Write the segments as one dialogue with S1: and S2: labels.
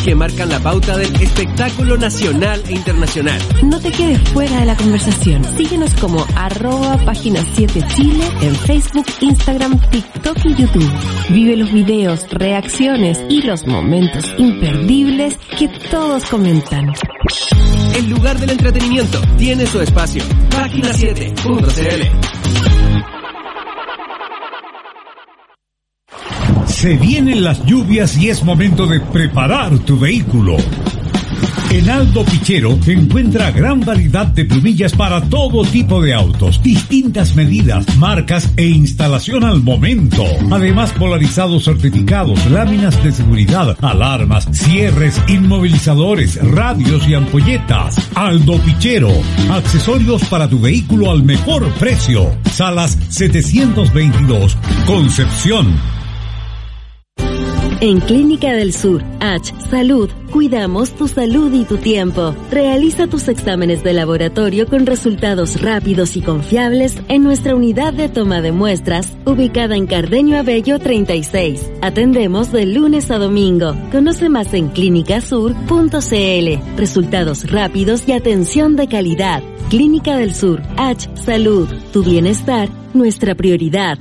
S1: que marcan la pauta del espectáculo nacional e internacional.
S2: No te quedes fuera de la conversación. Síguenos como @Página 7 Chile en Facebook, Instagram, TikTok y YouTube. Vive los videos, reacciones y los momentos imperdibles que todos comentan.
S1: El lugar del entretenimiento tiene su espacio. Página7.cl.
S3: Se vienen las lluvias y es momento de preparar tu vehículo. En Aldo Pichero encuentra gran variedad de plumillas para todo tipo de autos, distintas medidas, marcas e instalación al momento. Además, polarizados certificados, láminas de seguridad, alarmas, cierres, inmovilizadores, radios y ampolletas. Aldo Pichero, accesorios para tu vehículo al mejor precio. Salas 722, Concepción.
S4: En Clínica del Sur, H Salud, cuidamos tu salud y tu tiempo. Realiza tus exámenes de laboratorio con resultados rápidos y confiables en nuestra unidad de toma de muestras, ubicada en Cardeño Abello 36. Atendemos de lunes a domingo. Conoce más en clinicasur.cl. Resultados rápidos y atención de calidad. Clínica del Sur, H Salud, tu bienestar, nuestra prioridad.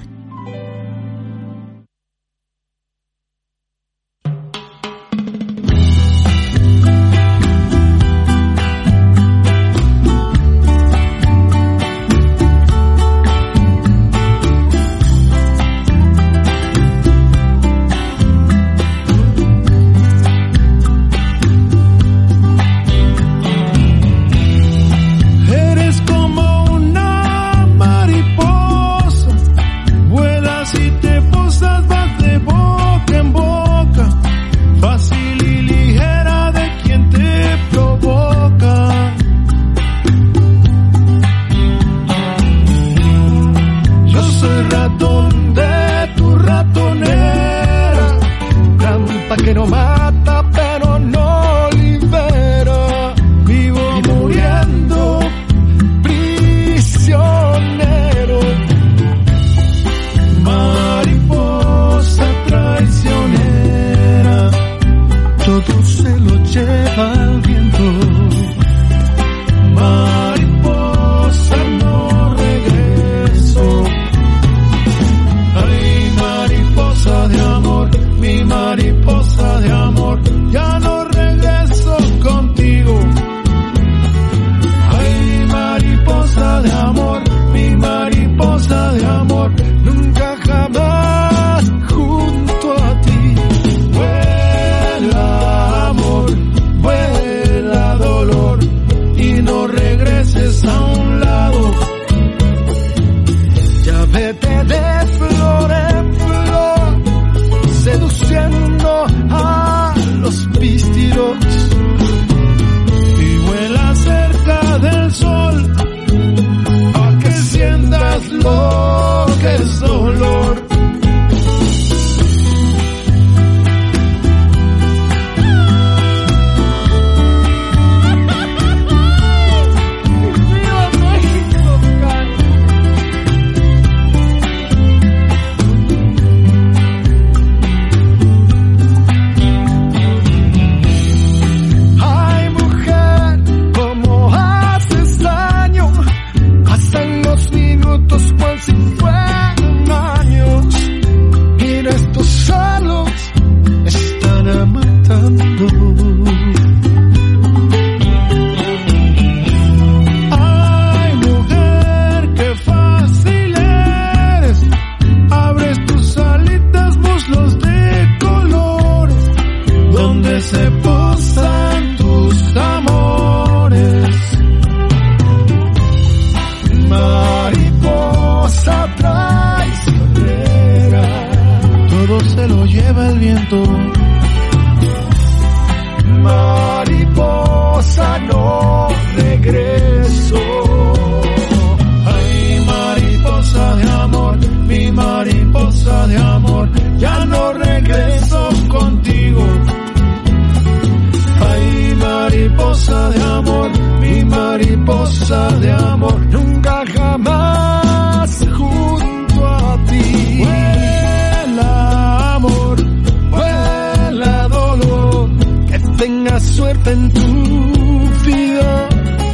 S5: falta en tu vida.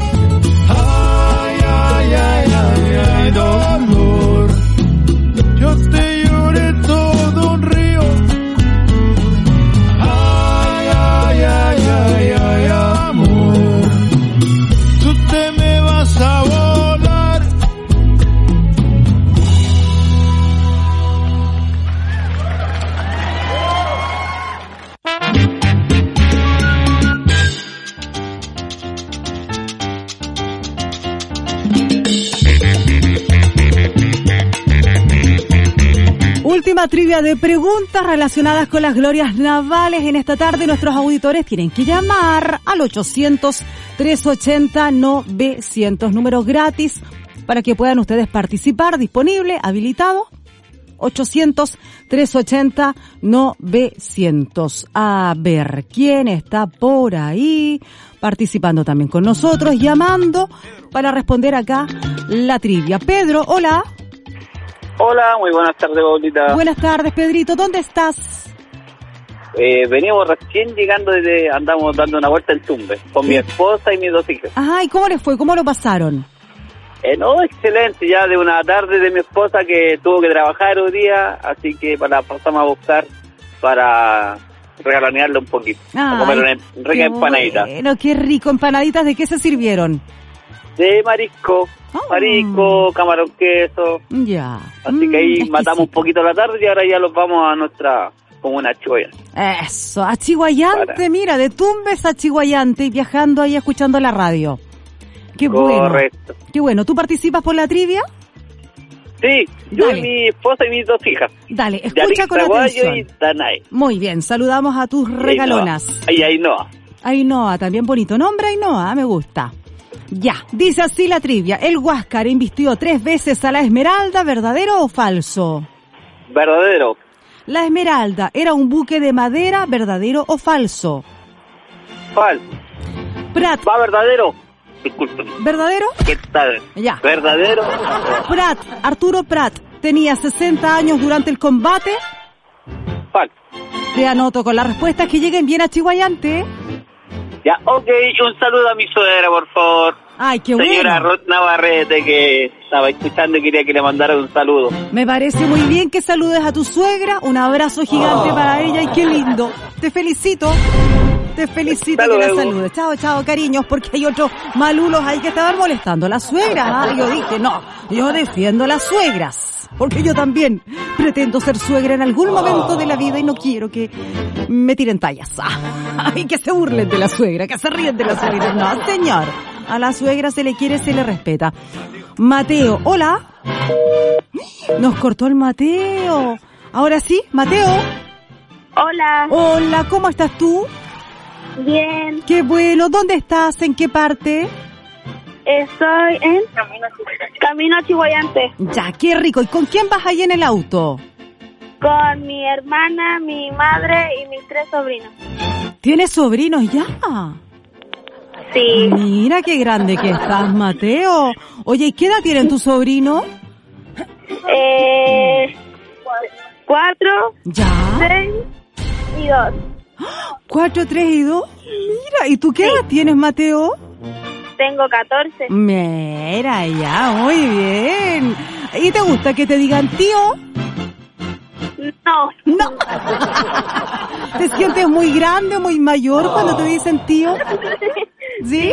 S5: Ay, ay, ay, ay, ay, dolor. Yo te lloré todo un río. Ay, ay, ay, ay, ay, amor. Tú te me vas a volar.
S6: Última trivia de preguntas relacionadas con las glorias navales. En esta tarde nuestros auditores tienen que llamar al 800-380-900, número gratis para que puedan ustedes participar, disponible, habilitado, 800-380-900. A ver, ¿quién está por ahí participando también con nosotros, llamando para responder acá la trivia? Pedro, hola.
S7: Hola, muy buenas tardes, Paulita.
S6: Buenas tardes, Pedrito. ¿Dónde estás?
S7: Venimos recién llegando andamos dando una vuelta en Tumbes con mi esposa y mis 2 hijas.
S6: Ajá, ¿y cómo les fue? ¿Cómo lo pasaron?
S7: No, excelente, ya de una tarde de mi esposa que tuvo que trabajar hoy día, así que la pasamos a buscar para regalonearla un poquito. A comer una rica empanadita.
S6: Bueno, qué rico. ¿Empanaditas de qué se sirvieron?
S7: De marisco, camarón, queso.
S6: Ya.
S7: Así que ahí matamos un poquito la tarde y ahora ya los vamos a nuestra comuna Chihuayante.
S6: Eso, a Chihuayante, mira, de Tumbes a Chihuayante y viajando ahí escuchando la radio. Qué bueno.
S7: Correcto.
S6: Qué bueno. ¿Tú participas por la trivia?
S7: Sí, yo
S6: Dale.
S7: y mi esposa y mis 2 hijas.
S6: Dale, escucha con atención.
S7: Y Danae.
S6: Muy bien, saludamos a tus regalonas.
S7: Y Ainhoa.
S6: Ainhoa, también bonito nombre, Ainhoa, me gusta. Ya, dice así la trivia. El Huáscar invistió 3 veces a la Esmeralda, ¿verdadero o falso?
S7: Verdadero.
S6: La Esmeralda era un buque de madera, ¿verdadero o falso?
S7: Falso.
S6: Prat.
S7: Va verdadero. Discúlpeme.
S6: ¿Verdadero?
S7: ¿Qué tal?
S6: Ya.
S7: Verdadero.
S6: Prat, Arturo Prat, tenía 60 años durante el combate.
S7: Falso.
S6: Te anoto con las respuestas que lleguen bien a Chihuayante.
S7: Ya, ok, un saludo a mi suegra, por favor.
S6: Ay, qué
S7: Señora
S6: bueno.
S7: Ruth Navarrete, que estaba escuchando y quería que le mandara un saludo.
S6: Me parece muy bien que saludes a tu suegra. Un abrazo gigante para ella y qué lindo. Te felicito. Te felicito que la saludes. Chao, chao, cariños, porque hay otros malulos ahí que estaban molestando a la suegra. ¿Ah? Yo dije, no, yo defiendo a las suegras. Porque yo también pretendo ser suegra en algún momento de la vida y no quiero que me tiren tallas. Y que se burlen de la suegra, que se ríen de la suegra. No, señor. A la suegra se le quiere, se le respeta. Mateo, hola. Nos cortó el Mateo. Ahora sí, Mateo.
S8: Hola.
S6: Hola, ¿cómo estás tú?
S8: Bien.
S6: Qué bueno. ¿Dónde estás? ¿En qué parte?
S8: Estoy en Camino a Chihuayante.
S6: Ya, qué rico. ¿Y con quién vas ahí en el auto?
S8: Con mi hermana, mi madre y mis 3 sobrinos.
S6: ¿Tienes sobrinos ya?
S8: Sí.
S6: Mira qué grande que estás, Mateo. Oye, ¿y qué edad tienen tus sobrinos?
S8: 4,
S6: Ya.
S8: 6 y 2.
S6: 4, 3 y 2. Mira, ¿y tú qué edad tienes, Mateo?
S8: Tengo 14.
S6: Mira, ya, muy bien. ¿Y te gusta que te digan tío?
S8: No.
S6: No. ¿Te sientes muy grande, muy mayor cuando te dicen tío? ¿Sí?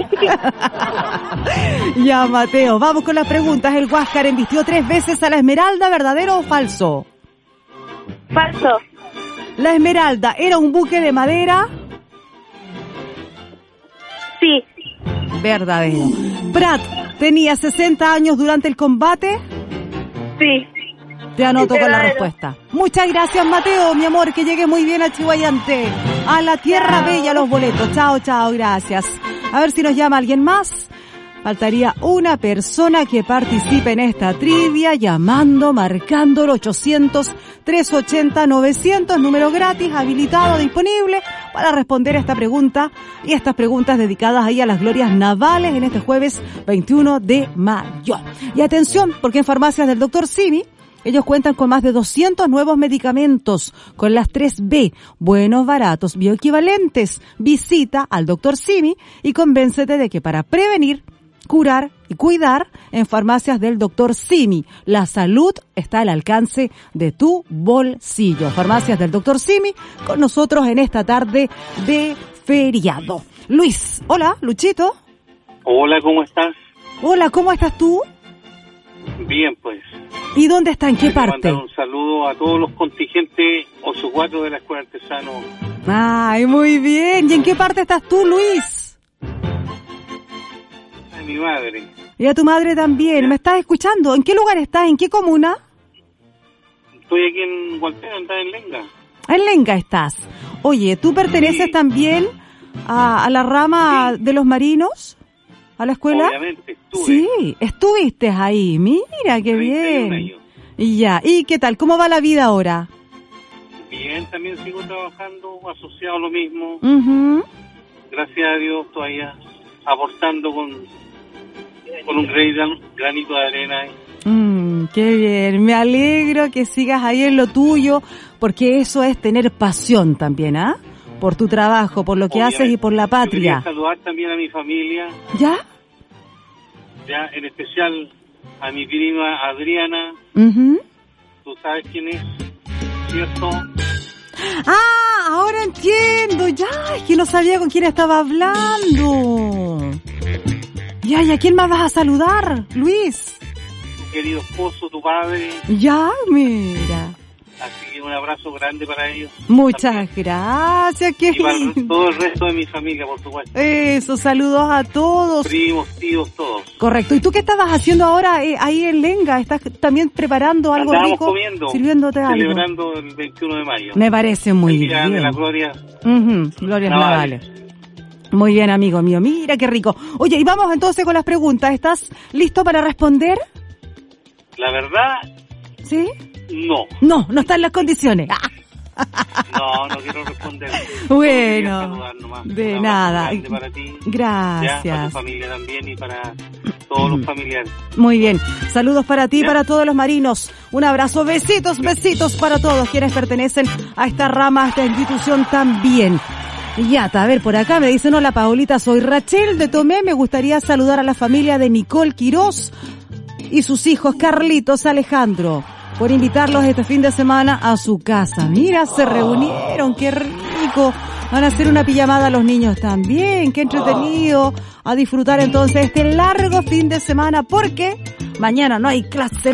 S6: Ya, Mateo, vamos con las preguntas. El Huáscar embistió 3 veces a la Esmeralda, ¿verdadero o falso?
S8: Falso.
S6: La Esmeralda era un buque de madera.
S8: Sí.
S6: Verdadero. Prat tenía 60 años durante el combate.
S8: Sí.
S6: Te anoto con la
S8: Verdadero.
S6: respuesta. Muchas gracias, Mateo, mi amor, que llegue muy bien a Chihuayante. A la Tierra Bella los boletos. Chao, chao, gracias. A ver si nos llama alguien más. Faltaría una persona que participe en esta trivia llamando, marcando el 800-380-900, número gratis, habilitado, disponible para responder a esta pregunta y estas preguntas dedicadas ahí a las glorias navales en este jueves 21 de mayo. Y atención, porque en Farmacias del Dr. Simi Ellos cuentan con más de 200 nuevos medicamentos con las 3B, buenos, baratos, bioequivalentes. Visita al Dr. Simi y convéncete de que para prevenir, curar y cuidar en farmacias del Dr. Simi, la salud está al alcance de tu bolsillo. Farmacias del Dr. Simi con nosotros en esta tarde de feriado. Luis, hola, Luchito.
S9: Hola, ¿cómo estás?
S6: Hola, ¿cómo estás tú?
S9: Bien, pues.
S6: ¿Y dónde está? ¿En qué parte?
S9: Mandar un saludo a todos los contingentes 8-4 de la Escuela Artesano.
S6: Ay, muy bien. ¿Y en qué parte estás tú, Luis?
S9: A mi madre.
S6: Y a tu madre también. ¿Ya? ¿Me estás escuchando? ¿En qué lugar estás? ¿En qué comuna?
S9: Estoy aquí en Gualpero, en Lenga.
S6: En Lenga estás. Oye, ¿tú perteneces también a la rama de los marinos? ¿A la escuela?
S9: Obviamente, estuve.
S6: Sí, estuviste ahí. Mira, qué bien.
S9: Años.
S6: Y ya. ¿Y qué tal? ¿Cómo va la vida ahora?
S9: Bien, también sigo trabajando, asociado a lo mismo.
S6: Uh-huh.
S9: Gracias a Dios, todavía aportando con un granito de arena.
S6: Qué bien. Me alegro que sigas ahí en lo tuyo, porque eso es tener pasión también, ¿ah? Por tu trabajo, por lo que haces y por la patria.
S9: Quería saludar también a mi familia.
S6: ¿Ya?
S9: Ya, en especial a mi prima Adriana.
S6: Uh-huh.
S9: Tú sabes quién es, ¿cierto?
S6: Ah, ahora entiendo. Ya, es que no sabía con quién estaba hablando. Ya, ¿y a quién más vas a saludar, Luis?
S9: Tu querido esposo, tu padre.
S6: Ya, mira.
S9: Así que un abrazo grande para ellos.
S6: Muchas
S9: también.
S6: Gracias,
S9: y para todo el resto de mi familia, por supuesto.
S6: Eso, saludos a todos.
S9: Primos, tíos, todos.
S6: Correcto. ¿Y tú qué estabas haciendo ahora ahí en Lenga? ¿Estás también preparando algo rico?
S9: Comiendo,
S6: sirviéndote algo.
S9: Celebrando el 21 de mayo.
S6: Me parece muy bien.
S9: El día de la gloria.
S6: Glorias navales. Muy bien, amigo mío. Mira qué rico. Oye, y vamos entonces con las preguntas. ¿Estás listo para responder?
S9: La verdad...
S6: ¿Sí?
S9: No
S6: están las condiciones.
S9: No quiero responder.
S6: Bueno, de nada.
S9: Para ti,
S6: gracias.
S9: Ya, para tu familia también y para todos los familiares.
S6: Muy bien. Saludos para ti y para todos los marinos. Un abrazo. Besitos para todos quienes pertenecen a esta rama, a esta institución también. Y ya, a ver, por acá me dicen, hola Paulita, soy Rachel de Tomé. Me gustaría saludar a la familia de Nicole Quirós y sus hijos Carlitos, Alejandro, por invitarlos este fin de semana a su casa. Mira, se reunieron, qué rico. Van a hacer una pijamada a los niños también, qué entretenido. A disfrutar entonces este largo fin de semana, porque mañana no hay clase.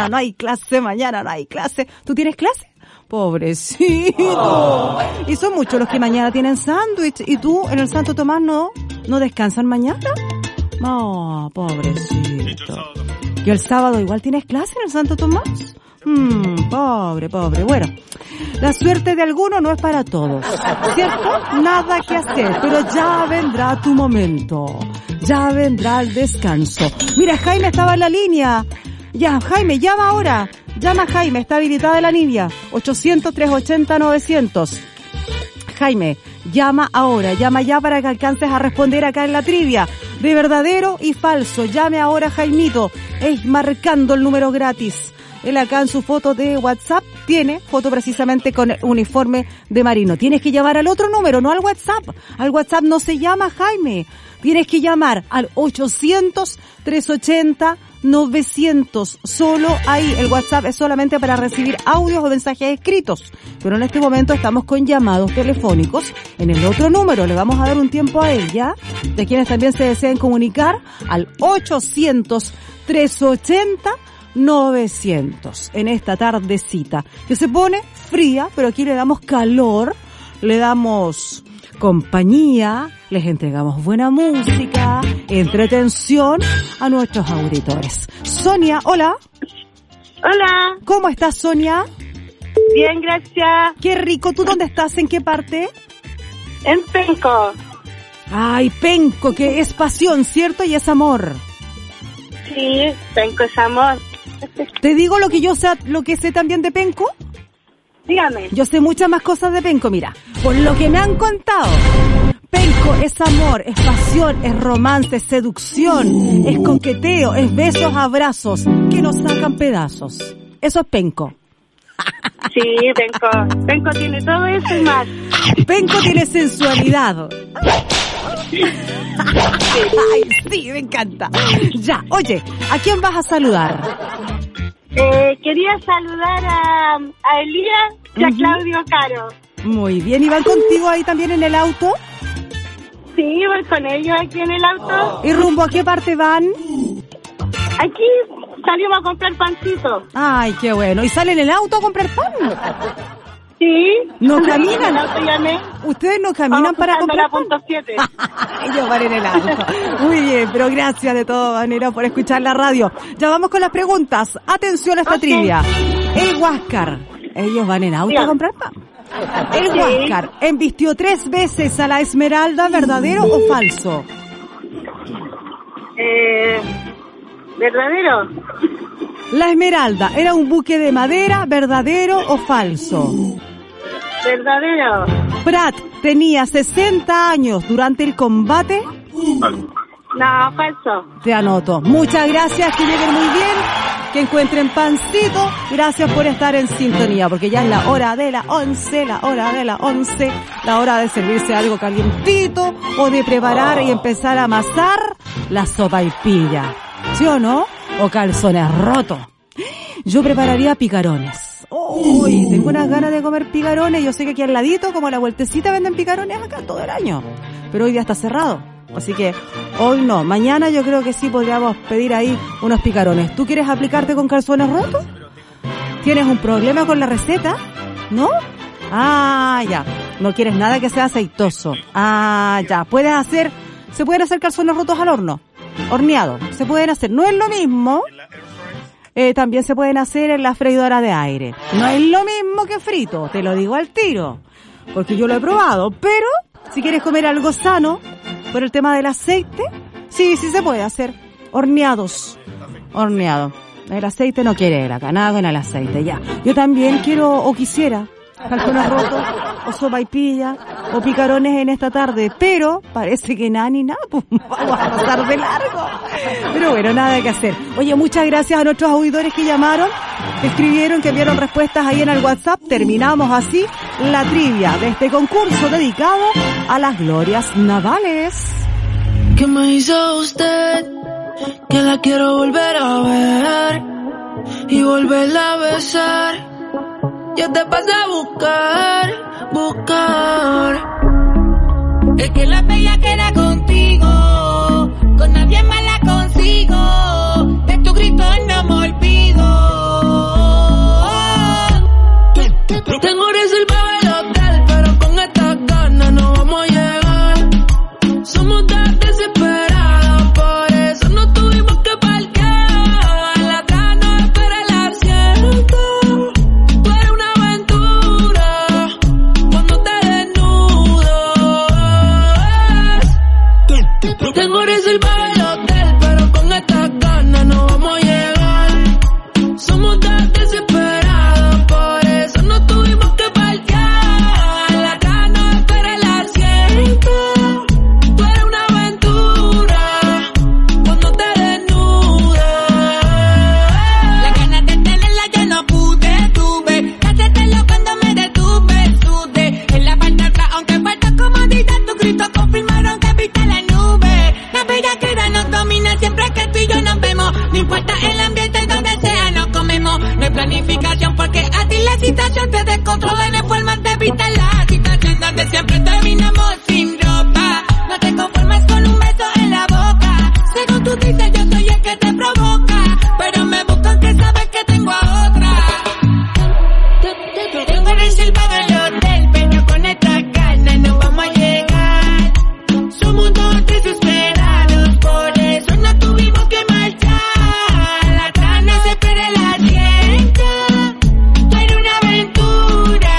S6: ¿Tú tienes clase? Pobrecito. Y son muchos los que mañana tienen sándwich. ¿Y tú en el Santo Tomás no descansan mañana? No, pobrecito. ¿Y el sábado igual tienes clase en el Santo Tomás? Pobre. Bueno, la suerte de alguno no es para todos, ¿cierto? Nada que hacer, pero ya vendrá tu momento. Ya vendrá el descanso. Mira, Jaime estaba en la línea. Ya, Jaime, llama ahora. Llama Jaime, está habilitada la línea. 800-380-900. Jaime, llama ahora, llama ya para que alcances a responder acá en la trivia. De verdadero y falso, llame ahora Jaimito. Es marcando el número gratis. Él acá en su foto de WhatsApp tiene foto precisamente con el uniforme de marino. Tienes que llamar al otro número, no al WhatsApp. Al WhatsApp no se llama Jaime. Tienes que llamar al 800-380-900. Solo ahí. El WhatsApp es solamente para recibir audios o mensajes escritos. Pero en este momento estamos con llamados telefónicos en el otro número. Le vamos a dar un tiempo a él, ¿ya? De quienes también se deseen comunicar al 800-380-900 en esta tardecita que se pone fría, pero aquí le damos calor, le damos compañía, les entregamos buena música, entretención a nuestros auditores. Sonia, hola.
S8: Hola.
S6: ¿Cómo estás, Sonia?
S8: Bien, gracias.
S6: Qué rico. ¿Tú dónde estás? ¿En qué parte?
S8: En Penco.
S6: Ay, Penco, que es pasión, ¿cierto? Y es amor.
S8: Sí, Penco es amor.
S6: ¿Te digo lo que yo sé, lo que sé también de Penco?
S8: Dígame.
S6: Yo sé muchas más cosas de Penco, mira. Por lo que me han contado, Penco es amor, es pasión, es romance, es seducción, es coqueteo, es besos, abrazos, que nos sacan pedazos. Eso es penco.
S8: Sí, Penco tiene todo eso y más.
S6: Penco tiene sensualidad. Ay, sí, me encanta. Ya, oye, ¿a quién vas a saludar?
S8: Quería saludar a Elías y a Claudio Caro.
S6: Muy bien, ¿y van contigo ahí también en el auto?
S8: Sí, voy con ellos aquí en el auto.
S6: ¿Y rumbo a qué parte van?
S8: Aquí salimos a comprar pancito.
S6: Ay, qué bueno. ¿Y salen en el auto a comprar pan?
S8: Sí.
S6: ¿No caminan?
S8: Llamé.
S6: ¿Ustedes no caminan para comprar pan?
S8: La .7.
S6: Ellos van en el auto. Muy bien, pero gracias de todas maneras por escuchar la radio. Ya vamos con las preguntas. Atención a esta trivia. El Huáscar. Ellos van en auto a comprar pan. El Huáscar embistió 3 veces a la Esmeralda, ¿verdadero o falso?
S8: ¿Verdadero?
S6: La Esmeralda era un buque de madera, ¿verdadero o falso?
S8: Verdadero.
S6: Prat tenía 60 años durante el combate.
S8: No, falso.
S6: Te anoto. Muchas gracias, que lleguen muy bien, que encuentren pancito. Gracias por estar en sintonía, porque ya es la hora de las 11, la hora de servirse algo calientito o de preparar y empezar a amasar la sopaipilla. ¿Sí o no? O calzones rotos. Yo prepararía picarones. Uy, tengo unas ganas de comer picarones. Yo sé que aquí al ladito, como a la vueltecita, venden picarones acá todo el año. Pero hoy día está cerrado. Así que hoy no. Mañana yo creo que sí podríamos pedir ahí unos picarones. ¿Tú quieres aplicarte con calzones rotos? ¿Tienes un problema con la receta? ¿No? Ah, ya. No quieres nada que sea aceitoso. Ah, ya. Se pueden hacer calzones rotos al horno. Horneado. Se pueden hacer. No es lo mismo. También se pueden hacer en la freidora de aire. No es lo mismo que frito. Te lo digo al tiro. Porque yo lo he probado. Pero si quieres comer algo sano, por el tema del aceite, sí se puede hacer. Horneados. Horneado. El aceite no quiere acá. Nada con el aceite. Ya. Yo también quiero o quisiera calzones rotos, o sopaipilla, o picarones en esta tarde, pero parece que nada ni nada, pues vamos a pasar de largo. Pero bueno, nada que hacer. Oye, muchas gracias a nuestros auditores que llamaron, que escribieron, que enviaron respuestas ahí en el WhatsApp. Terminamos así la trivia de este concurso dedicado a las glorias navales.
S10: ¿Qué me hizo usted? Que la quiero volver a ver y volverla a besar. Yo te pasé a buscar. Es que la bella que era contigo, con nadie más la consigo. De tu grito no me olvido. Tengo reservado el hotel, pero con estas ganas no vamos a llegar. Somos tan desesperados, por eso no tuvimos que parquear. La gana espera el asiento. Tengo reservado el hotel, pero con estas ganas no vamos a llegar. Somos tan desesperados, por eso no tuvimos que parquear. La gana espera el asiento. Tú eres una aventura cuando te desnudas. La ganas de tenerla yo no tuve. Hacértelo cuando me detuve, sudé. En la parte de atrás, aunque falta comodidad, tu grito confirmaron que viste la nube. La bella que nos domina siempre que tú y yo nos vemos. No importa el ambiente donde sea, nos comemos. No hay planificación porque a ti la situación te descontrola. No hay forma de evitar la situación donde siempre terminamos sin ropa. No te conformes con un beso en la boca. Según tú dices yo soy el que te provoca, pero me buscan que sabes que tengo a otra. Tengo reservado el hotel, pero con esta ganas no vamos a llegar. Somos dos desesperados, por eso no tuvimos que marchar. La gana se espera el asiento. Tú eres una aventura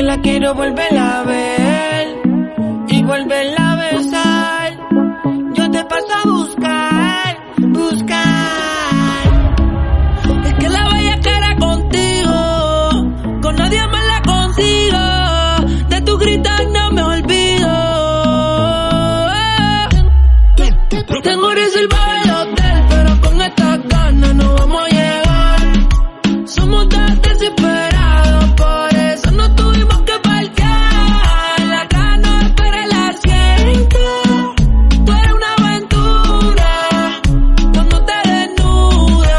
S10: la quiero volver a ver y volverla a besar. Yo te paso a buscar, es que la bella cara contigo, con nadie más la consigo. De tu gritar no me olvido. Tengo reservado el hotel, pero con estas ganas no vamos a llegar. Somos tan desesperados, por eso no tuvimos que parquear. La gana espera el asiento. Tú eres una aventura cuando te desnudas.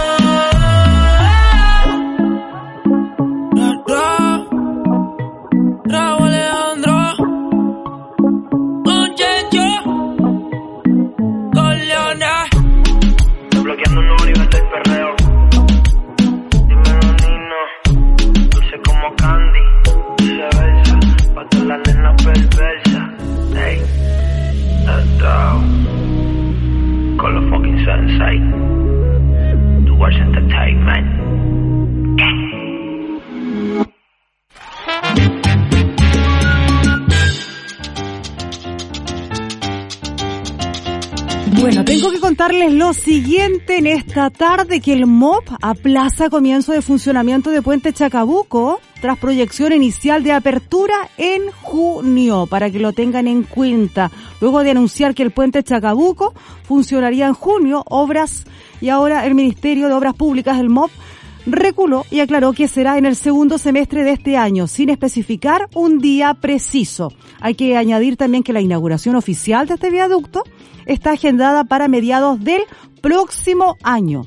S10: Raúl Alejandro con Checho, con Leona.
S11: Bloqueando un nuevo nivel del perreo. Dímelo, Nino. Dulce como candy, viceversa. Pa' todas las nenas perversas. Hey, let's go. Con los fucking sensei. Tu Watch Entertainment.
S6: Bueno, tengo que contarles lo siguiente en esta tarde, que el MOP aplaza comienzo de funcionamiento de Puente Chacabuco tras proyección inicial de apertura en junio, para que lo tengan en cuenta. Luego de anunciar que el Puente Chacabuco funcionaría en junio, y ahora el Ministerio de Obras Públicas, el MOP, reculó y aclaró que será en el segundo semestre de este año, sin especificar un día preciso. Hay que añadir también que la inauguración oficial de este viaducto está agendada para mediados del próximo año.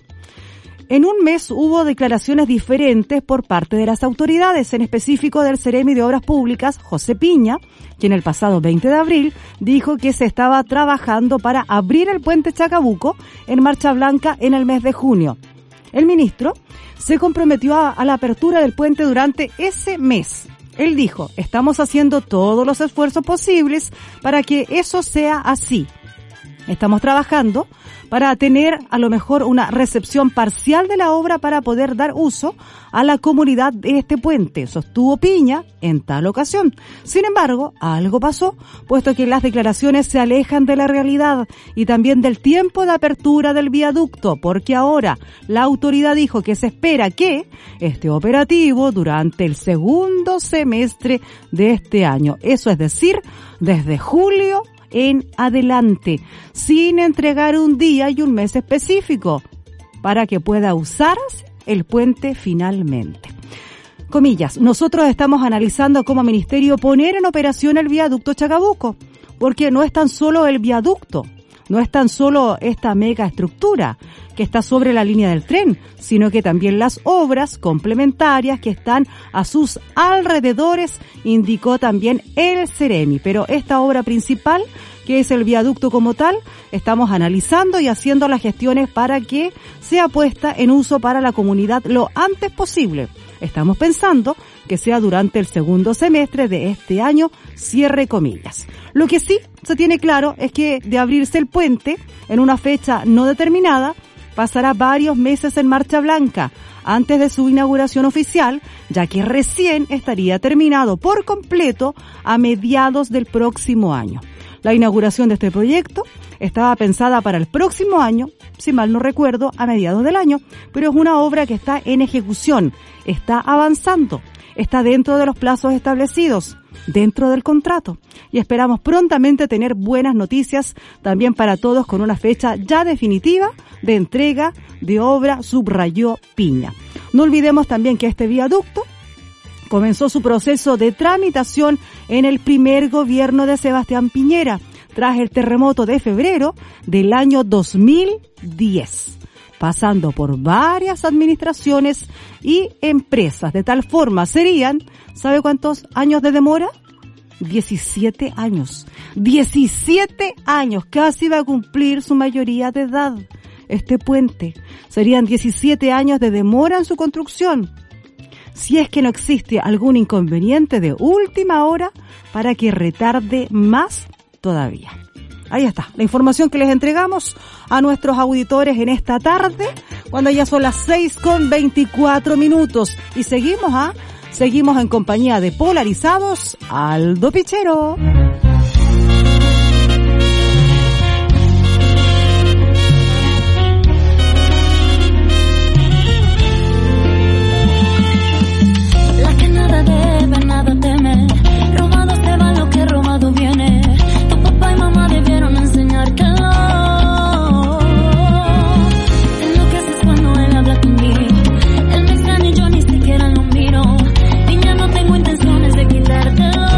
S6: En un mes hubo declaraciones diferentes por parte de las autoridades, en específico del Ceremi de Obras Públicas, José Piña, quien el pasado 20 de abril dijo que se estaba trabajando para abrir el puente Chacabuco en marcha blanca en el mes de junio. El ministro se comprometió a la apertura del puente durante ese mes. Él dijo, estamos haciendo todos los esfuerzos posibles para que eso sea así. Estamos trabajando para tener a lo mejor una recepción parcial de la obra para poder dar uso a la comunidad de este puente, sostuvo Piña en tal ocasión. Sin embargo, algo pasó, puesto que las declaraciones se alejan de la realidad y también del tiempo de apertura del viaducto, porque ahora la autoridad dijo que se espera que esté operativo durante el segundo semestre de este año. Eso es decir, desde julio en adelante, sin entregar un día y un mes específico para que pueda usarse el puente finalmente. Comillas, nosotros estamos analizando como ministerio poner en operación el viaducto Chacabuco, porque no es tan solo el viaducto, no es tan solo esta mega estructura que está sobre la línea del tren, sino que también las obras complementarias que están a sus alrededores, indicó también el Ceremi. Pero esta obra principal, que es el viaducto como tal, estamos analizando y haciendo las gestiones para que sea puesta en uso para la comunidad lo antes posible. Estamos pensando que sea durante el segundo semestre de este año, cierre comillas. Lo que sí se tiene claro es que de abrirse el puente en una fecha no determinada, pasará varios meses en marcha blanca antes de su inauguración oficial, ya que recién estaría terminado por completo a mediados del próximo año. La inauguración de este proyecto estaba pensada para el próximo año, si mal no recuerdo, a mediados del año, pero es una obra que está en ejecución, está avanzando, está dentro de los plazos establecidos, dentro del contrato, y esperamos prontamente tener buenas noticias también para todos con una fecha ya definitiva de entrega de obra, subrayó Piña. No olvidemos también que este viaducto comenzó su proceso de tramitación en el primer gobierno de Sebastián Piñera, tras el terremoto de febrero del año 2010, pasando por varias administraciones y empresas. De tal forma serían, ¿sabe cuántos años de demora? 17 años. 17 años, casi va a cumplir su mayoría de edad. Este puente serían 17 años de demora en su construcción, si es que no existe algún inconveniente de última hora para que retarde más todavía. Ahí está, la información que les entregamos a nuestros auditores en esta tarde, cuando ya son las 6:24. Y seguimos en compañía de Polarizados, Aldo Pichero.
S12: La que nada debe, nada teme, robado se va lo que robado viene. Tu papá y mamá debieron enseñártelo. Te enloqueces cuando él habla conmigo. Él me extraña y yo ni siquiera lo miro. Niña, no tengo intenciones de quitártelo,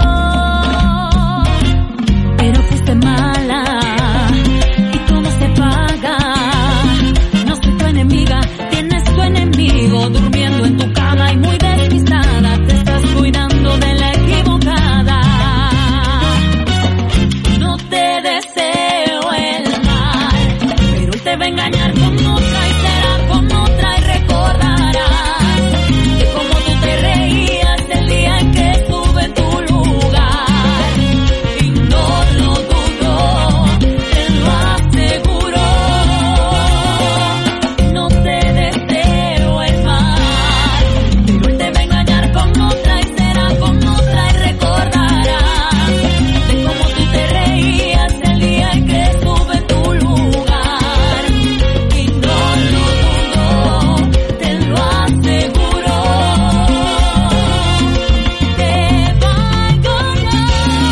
S12: pero fuiste mala y todo se paga. No soy tu enemiga, tienes tu enemigo durmiendo en tu cama y muy despistada. Te estás cuidando de la equivocada. No te deseo el mal, pero él te va a engañar con otra y será con otra y recordarás que como tú te reías el día en que estuve en tu lugar. Y no lo dudo, te lo aseguro. No te deseo el mal, pero él te va a engañar con otra y será con otra y recordarás de cómo tú te reías el día en que estuve en tu lugar. Y no lo dudo, te lo aseguro. Te va a engañar.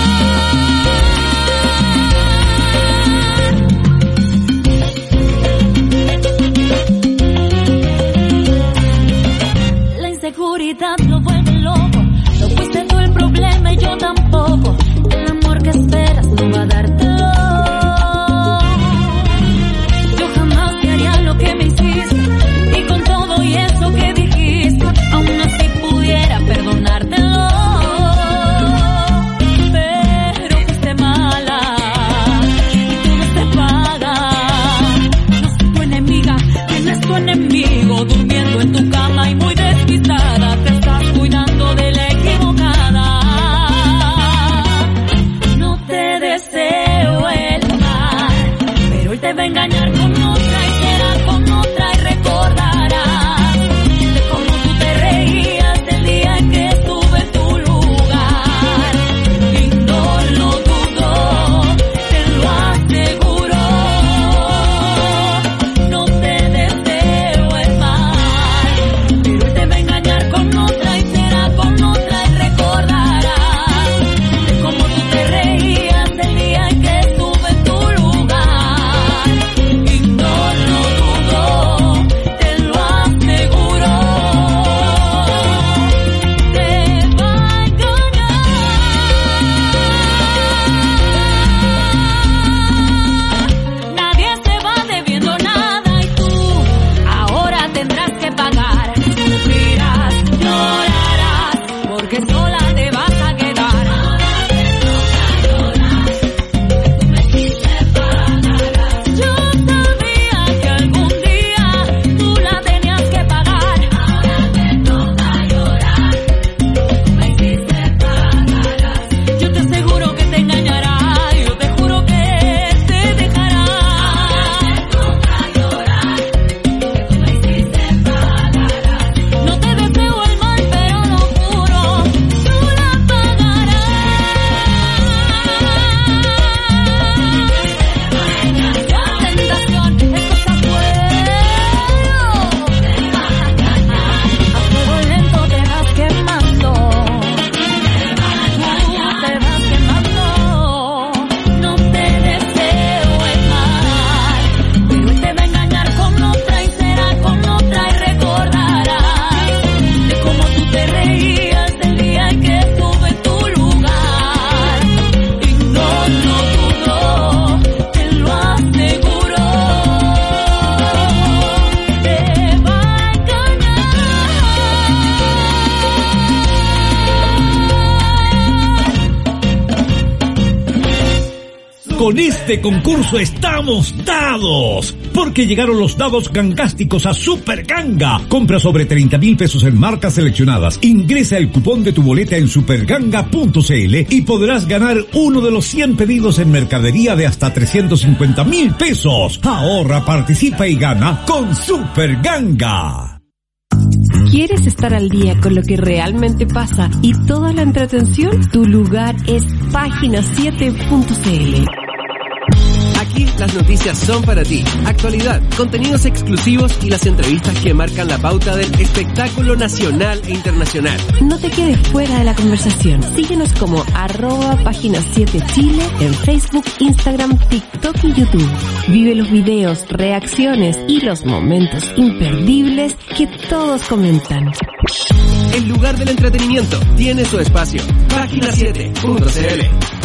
S12: La inseguridad lo vuelve loco. No fuiste tú el problema y yo tampoco. El amor que esperas no va a dártelo. Yo jamás te haría lo que me hiciste. Y con todo y eso que dijiste, aún así pudiera perdonártelo. Pero fuiste mala y todo se paga. No soy tu enemiga, tienes tu enemigo durmiendo en tu cama y muy despistada. Te estás cuidando de la equivocada. No te deseo
S3: Con este concurso estamos dados, porque llegaron los dados gangásticos a Super Ganga. Compra sobre 30,000 pesos en marcas seleccionadas. Ingresa el cupón de tu boleta en superganga.cl y podrás ganar uno de los 100 pedidos en mercadería de hasta 350,000 pesos. Ahorra, participa y gana con Super Ganga.
S2: ¿Quieres estar al día con lo que realmente pasa y toda la entretención? Tu lugar es página7.cl.
S1: Aquí las noticias son para ti. Actualidad, contenidos exclusivos y las entrevistas que marcan la pauta del espectáculo nacional e internacional.
S2: No te quedes fuera de la conversación. Síguenos como @página7chile en Facebook, Instagram, TikTok y YouTube. Vive los videos, reacciones y los momentos imperdibles que todos comentan.
S1: El lugar del entretenimiento tiene su espacio. Página7.cl.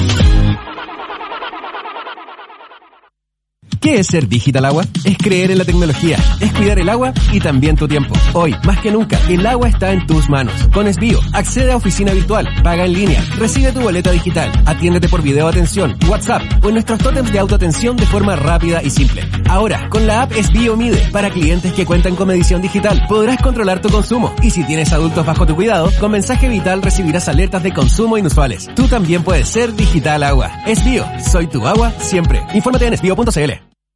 S1: ¿Qué es ser Digital Agua? Es creer en la tecnología, es cuidar el agua y también tu tiempo. Hoy, más que nunca, el agua está en tus manos. Con Esbio, accede a oficina virtual, paga en línea, recibe tu boleta digital, atiéndete por video atención, WhatsApp o en nuestros tótems de autoatención de forma rápida y simple. Ahora, con la app Esbio Mide, para clientes que cuentan con medición digital, podrás controlar tu consumo. Y si tienes adultos bajo tu cuidado, con mensaje vital recibirás alertas de consumo inusuales. Tú también puedes ser Digital Agua. Esbio, soy tu agua siempre. Infórmate en esbio.cl.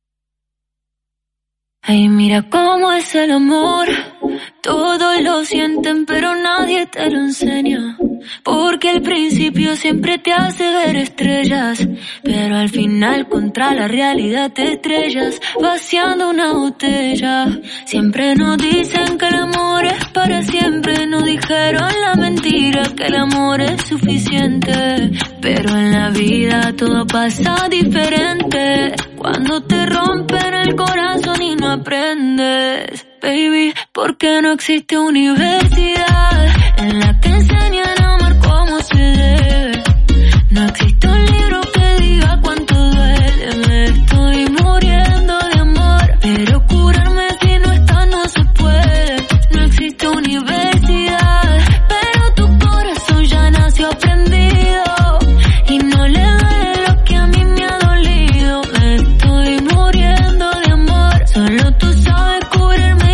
S10: Ay, mira cómo es el amor. Todos lo sienten, pero nadie te lo enseña. Porque el principio siempre te hace ver estrellas, pero al final contra la realidad te estrellas, vaciando una botella. Siempre nos dicen que el amor es para siempre, nos dijeron la mentira que el amor es suficiente. Pero en la vida todo pasa diferente, cuando te rompen el corazón y no aprendes. Baby, porque no existe universidad en la que enseñan a amar como se debe. No existe un libro que diga cuánto duele. Me estoy muriendo de amor, pero curarme si no está no se puede. No existe universidad, pero tu corazón ya nació aprendido y no le duele lo que a mí me ha dolido. Me estoy muriendo de amor, solo tú sabes curarme.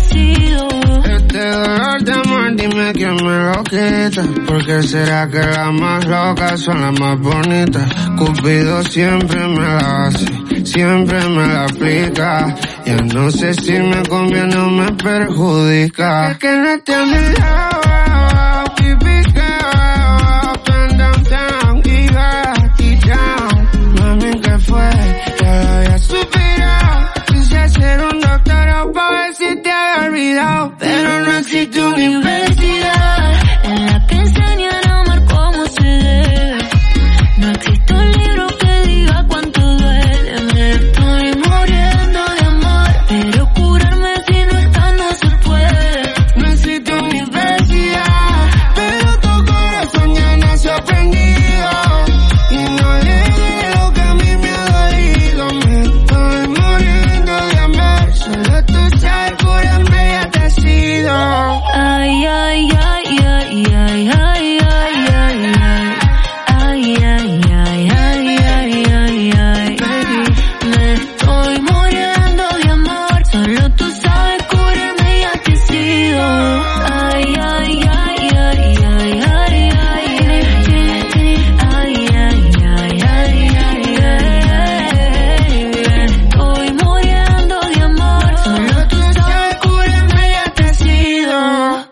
S10: Dime quién me lo quita, porque será que las más locas son las más bonitas. Cupido siempre me la hace, siempre me la aplica. Ya no sé si me conviene o me perjudica. Es que no esté a mi lado, keep it going, turn down, keep down. Mami, ¿qué fue? Ya lo había superado. Quise ser un doctor para ver si te había olvidado, pero no existe universidad en la que enseñan a amar como se debe. No existe un libro que diga cuánto duele. Me estoy muriendo de amor, pero curarme si no está no se puede. No existe universidad, pero tu corazón ya nació aprendido y no le lo que a mí me ha dolido. Me estoy muriendo de amor, solo tú sabes curarme y ha crecido. Ay, ay, ay, ay, ay, ay, ay, ay, ay, ay, ay, ay, ay, ay, ay, baby, me estoy muriendo de amor, solo tú sabes curarme y ha crecido. Ay, ay, ay, ay, ay, ay, ay, ay, ay, ay, ay, ay, me estoy muriendo de amor, solo tú sabes curarme y ha crecido.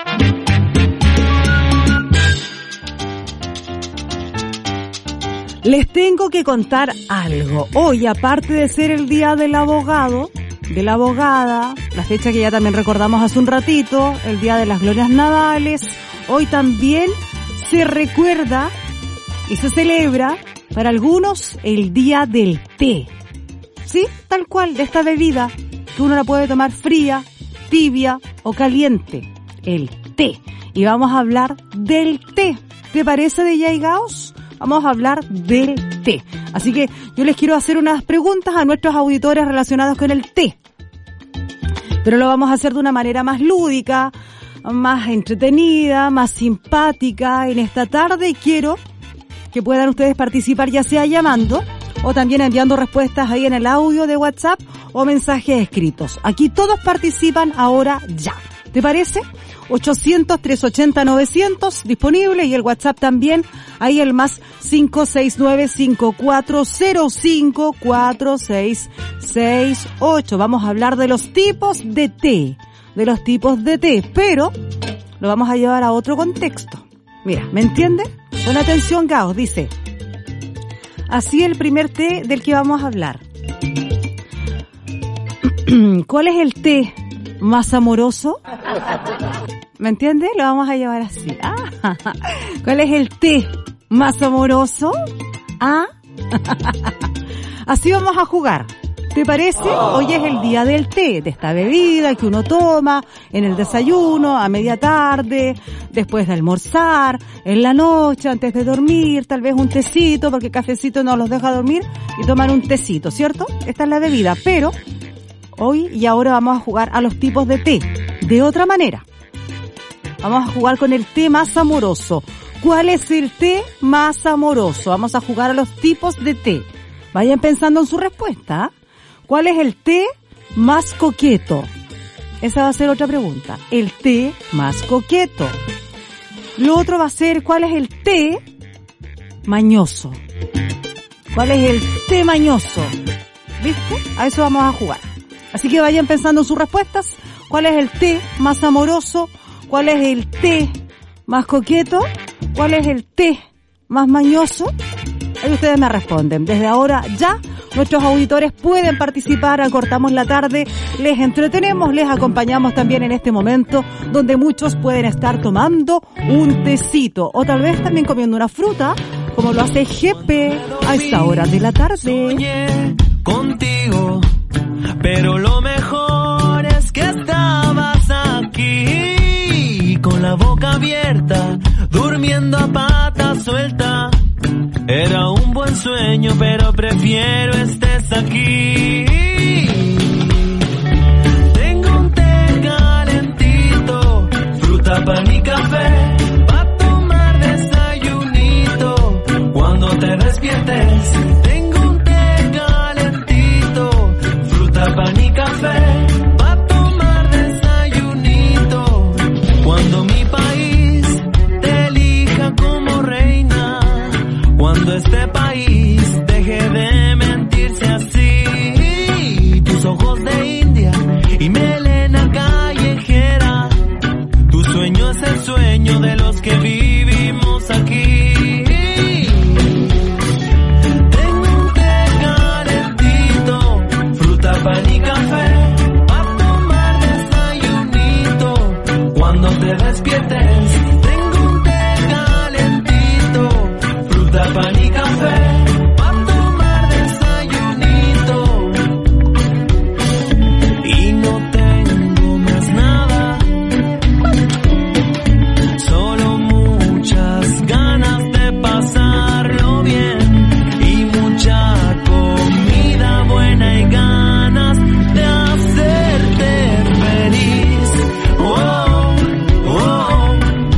S6: Les tengo que contar algo. Hoy, aparte de ser el día del abogado, de la abogada, la fecha que ya también recordamos hace un ratito, el día de las glorias nadales, hoy también se recuerda y se celebra para algunos el día del té. ¿Sí? Tal cual, de esta bebida que uno la puede tomar fría, tibia o caliente. El té. Y vamos a hablar del té. ¿Te parece, DJ Gauss? Vamos a hablar del té. Así que yo les quiero hacer unas preguntas a nuestros auditores relacionados con el té. Pero lo vamos a hacer de una manera más lúdica, más entretenida, más simpática en esta tarde. Y quiero que puedan ustedes participar ya sea llamando o también enviando respuestas ahí en el audio de WhatsApp o mensajes escritos. Aquí todos participan ahora ya. ¿Te parece? 800-380-900 disponible y el WhatsApp también. Ahí el más 569-5405-4668. Vamos a hablar de los tipos de té. Pero lo vamos a llevar a otro contexto. Mira, ¿me entiende? Pon atención, Gaos. Dice, así el primer té del que vamos a hablar. ¿Cuál es el té más amoroso? ¿Me entiende? Lo vamos a llevar así. ¿Cuál es el té más amoroso? Así vamos a jugar. ¿Te parece? Hoy es el día del té, de esta bebida que uno toma en el desayuno, a media tarde, después de almorzar, en la noche, antes de dormir, tal vez un tecito, porque el cafecito no los deja dormir, y toman un tecito, ¿cierto? Esta es la bebida, pero hoy y ahora vamos a jugar a los tipos de té, de otra manera. Vamos a jugar con el té más amoroso. ¿Cuál es el té más amoroso? Vamos a jugar a los tipos de té. Vayan pensando en su respuesta. ¿Cuál es el té más coqueto? Esa va a ser otra pregunta. El té más coqueto. Lo otro va a ser, ¿cuál es el té mañoso? ¿Cuál es el té mañoso? ¿Viste? A eso vamos a jugar. Así que vayan pensando en sus respuestas. ¿Cuál es el té más amoroso? ¿Cuál es el té más coqueto? ¿Cuál es el té más mañoso? Ahí ustedes me responden. Desde ahora ya nuestros auditores pueden participar. Acortamos la tarde, les entretenemos, les acompañamos también en este momento donde muchos pueden estar tomando un tecito o tal vez también comiendo una fruta, como lo hace Jepe a esta hora de la tarde.
S13: Soñé contigo, pero lo mejor es que estabas aquí, con la boca abierta, durmiendo a pata suelta. Era un buen sueño, pero prefiero estés aquí. Tengo un té calentito, fruta, pan y café, pa' tomar desayunito cuando te despiertes. Tengo un té calentito, fruta, pan y café, pa' tomar desayunito cuando mi país te elija como reina. Cuando este país deje de mentirse así, tus ojos de India y melena callejera, tu sueño es el sueño de los que vivimos aquí. Tengo un té calentito, fruta, pan y café, pa' tomar desayunito cuando te despiertes. Tengo un té calentito, fruta, pan y café, pa' tomar desayunito. Y no tengo más nada, solo muchas ganas de pasarlo bien y mucha comida buena y ganas de hacerte feliz. Oh, oh,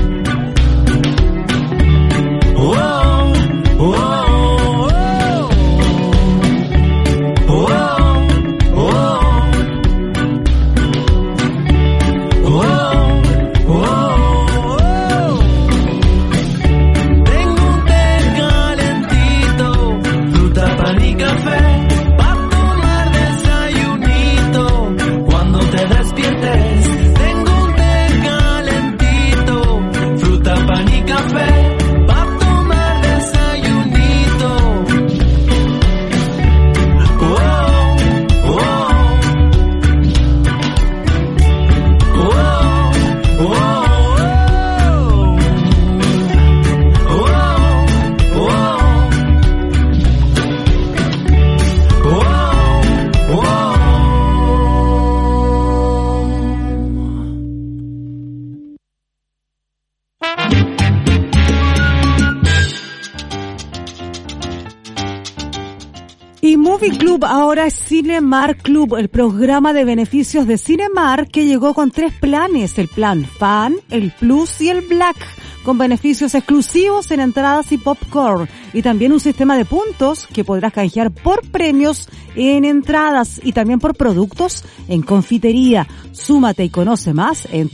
S13: tengo un té calentito, fruta, pan y café, pa' tomar desayunito cuando te despiertes. Tengo un té calentito, fruta, pan y café, pa' tomar desayunito. Oh, oh, oh, oh, oh.
S6: Y Movie Club ahora es Cinemark Club, el programa de beneficios de Cinemark que llegó con 3 planes, el plan Fan, el Plus y el Black. con beneficios exclusivos en entradas y popcorn, y también un sistema de puntos que podrás canjear por premios en entradas y también por productos en confitería. Súmate y conoce más en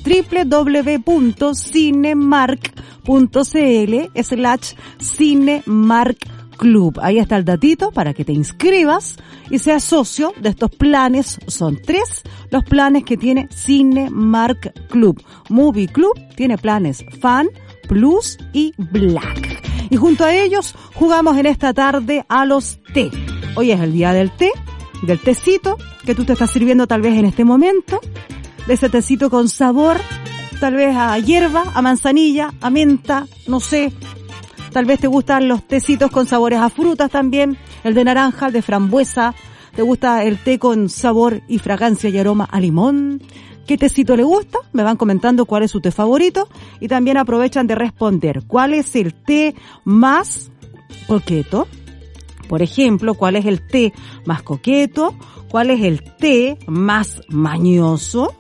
S6: www.cinemark.cl/Cinemark-Club. Ahí está el datito para que te inscribas y seas socio de estos planes. Son 3 los planes que tiene Cinemark Club. Movie Club tiene planes Fan, Plus y Black. Y junto a ellos jugamos en esta tarde a los té. Hoy es el día del té, del tecito que tú te estás sirviendo tal vez en este momento, de ese tecito con sabor, tal vez a hierba, a manzanilla, a menta, no sé. Tal vez te gustan los tecitos con sabores a frutas también, el de naranja, el de frambuesa. ¿Te gusta el té con sabor y fragancia y aroma a limón? ¿Qué tecito le gusta? Me van comentando cuál es su té favorito y también aprovechan de responder cuál es el té más coqueto. Por ejemplo, cuál es el té más coqueto, cuál es el té más mañoso,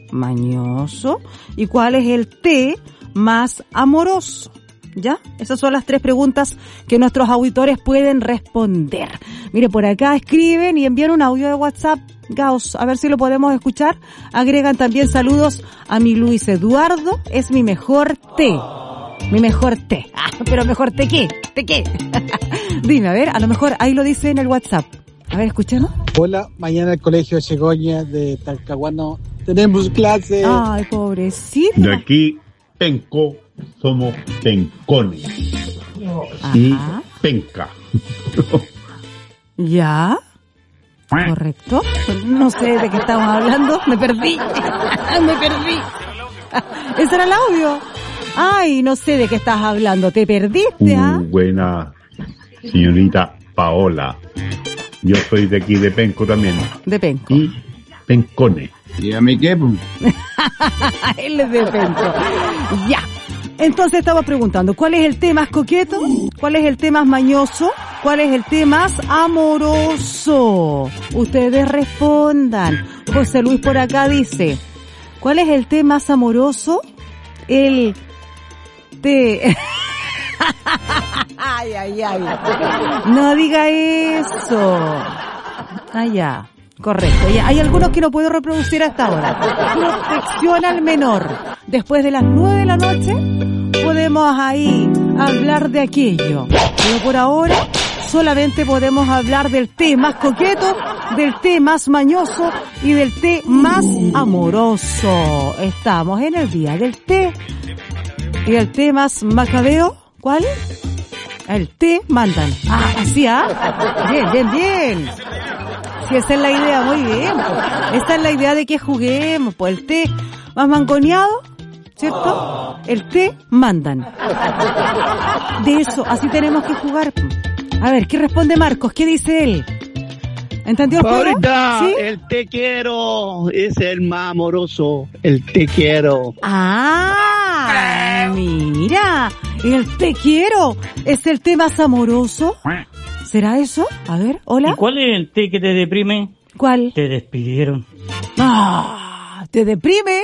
S6: y cuál es el té más amoroso. ¿Ya? Esas son las 3 preguntas que nuestros auditores pueden responder. Mire, por acá escriben y envían un audio de WhatsApp, Gauss, a ver si lo podemos escuchar. Agregan también saludos a mi Luis Eduardo, es mi mejor té. Mi mejor té. Ah, pero mejor té qué, té qué. Dime, a ver, a lo mejor ahí lo dice en el WhatsApp. A ver, escuchemos.
S14: Hola, mañana el Colegio Chegoña de Talcahuano tenemos clase.
S6: Ay, pobrecito.
S15: De aquí, Penco, somos pencones. Y penca.
S6: ¿Ya? ¿Correcto? No sé de qué estamos hablando. Me perdí. Ese era el audio. Ay, no sé de qué estás hablando. ¿Te perdiste, ah?
S15: Buena señorita Paola. Yo soy de aquí, de Penco también.
S6: De Penco.
S15: Y pencones.
S14: ¿Y a mí qué?
S6: Él es de Penco. Ya. Entonces estamos preguntando, ¿cuál es el té más coqueto? ¿Cuál es el té más mañoso? ¿Cuál es el té más amoroso? Ustedes respondan. José Luis por acá dice, ¿cuál es el té más amoroso? El té... Ay. No diga eso. Ya. Correcto. Ya. Hay algunos que no puedo reproducir hasta ahora. Protección al menor. Después de las 9 de la noche podemos ahí hablar de aquello. Pero por ahora solamente podemos hablar del té más coqueto, del té más mañoso y del té más amoroso. Estamos en el día del té. ¿Y el té más macabeo? ¿Cuál? El té mandan. Así, Bien. Sí, esa es la idea, muy bien. Esa es la idea de que juguemos. Pues el té más mangoneado, ¿cierto? El té mandan. De eso, así tenemos que jugar. A ver, ¿qué responde Marcos? ¿Qué dice él? ¿Entendió el juego? ¿Sí?
S16: El te quiero es el más amoroso. El te quiero.
S6: Mira, el te quiero es el té más amoroso. ¿Será eso? A ver, hola.
S17: ¿Y cuál es el té que te deprime?
S6: ¿Cuál?
S17: Te despidieron.
S6: ¿Te deprime?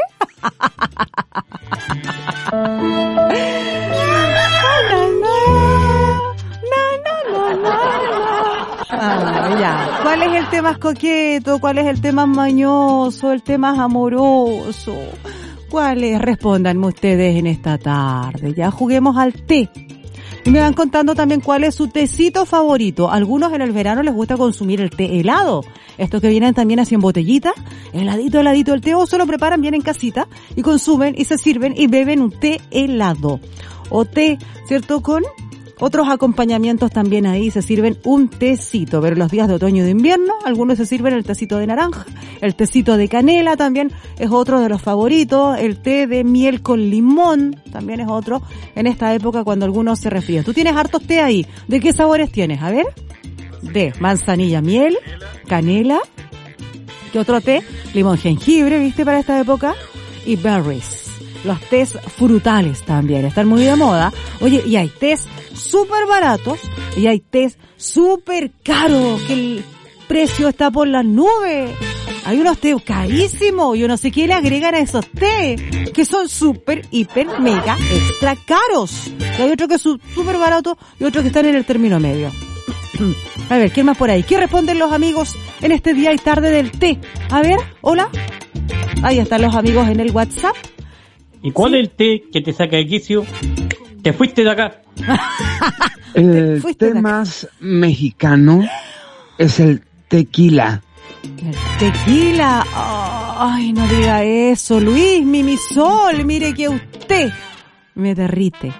S6: Ya. ¿Cuál es el té más coqueto? ¿Cuál es el té más mañoso? ¿El té más amoroso? ¿Cuáles? Respóndanme ustedes en esta tarde. Ya juguemos al té. Y me van contando también cuál es su tecito favorito. Algunos en el verano les gusta consumir el té helado. Estos que vienen también así en botellita, heladito el té, o se lo preparan bien en casita y consumen y se sirven y beben un té helado. O té, ¿cierto? Con otros acompañamientos también ahí se sirven un tecito. Pero los días de otoño y de invierno, algunos se sirven el tecito de naranja, el tecito de canela también es otro de los favoritos, el té de miel con limón también es otro en esta época cuando algunos se resfrían. Tú tienes hartos té ahí. ¿De qué sabores tienes? A ver. De manzanilla, miel, canela. ¿Qué otro té? Limón, jengibre, ¿viste? Para esta época. Y berries. Los tés frutales también están muy de moda. Oye, y hay tés súper baratos y hay tés súper caros, que el precio está por las nubes. Hay unos té carísimos, yo no sé qué le agregan a esos té, que son súper, hiper, mega, extra caros. Y hay otro que es súper barato y otro que están en el término medio. A ver, ¿quién más por ahí? ¿Qué responden los amigos en este día y tarde del té? A ver, hola. Ahí están los amigos en el WhatsApp.
S17: ¿Y cuál es el té que te saca de quicio? Te fuiste de acá.
S18: El té más mexicano es el tequila.
S6: El tequila. Ay, no diga eso, Luis, mi sol. Mire que usted me derrite.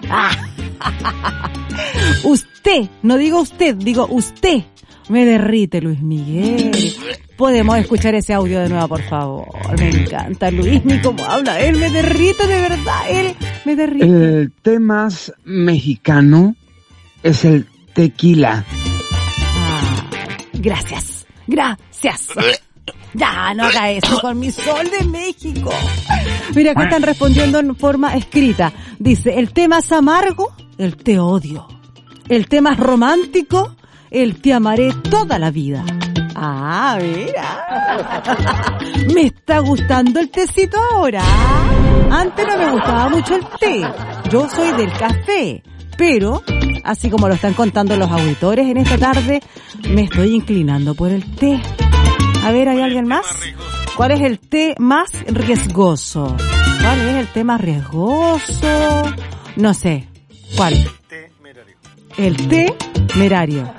S6: Usted, no digo usted, digo usted me derrite, Luis Miguel. ¿Podemos escuchar ese audio de nuevo, por favor? Me encanta, Luis, ni cómo habla. Él me derrite, de verdad, él me derrite.
S18: El té más mexicano es el tequila.
S6: Gracias. Ya, no haga eso con mi sol de México. Mira, acá están respondiendo en forma escrita. Dice, el té más amargo, el té odio. El té más romántico, el te amaré toda la vida. Mira. Me está gustando el tecito ahora. Antes no me gustaba mucho el té. Yo soy del café. Pero, así como lo están contando los auditores en esta tarde, me estoy inclinando por el té. A ver, ¿hay alguien más? ¿Cuál es el té más riesgoso? ¿Cuál es el té más riesgoso? No sé. ¿Cuál? El té merario.